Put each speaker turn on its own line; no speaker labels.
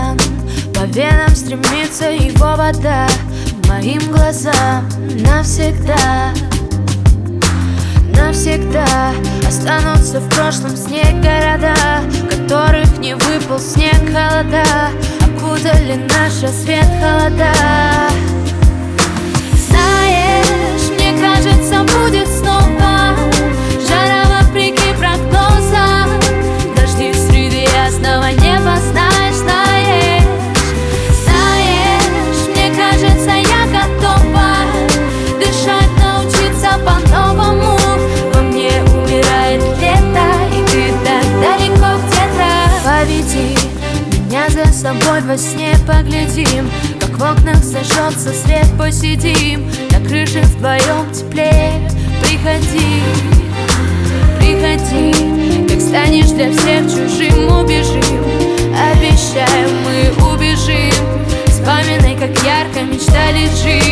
океан, по венам стремится его вода, моим глазам навсегда. Навсегда останутся в прошлом снег города, которых не выпал снег, холода окутали наш рассвет холода. Знаешь, мне кажется, будет снова жара вопреки прогнозам, дожди среди ясного неба, знаешь, знаешь. Знаешь, мне кажется, я готова дышать, научиться по-новому. Во мне умирает лето, и ты так далеко где-то. Поведи меня за собой во сне, поглядим, как в окнах зажжется свет, посидим на крыше вдвоем теплее. Приходи, приходи, как станешь для всех чужим, убежим. Обещаю, мы убежим, вспоминай, как ярко мечтали жить.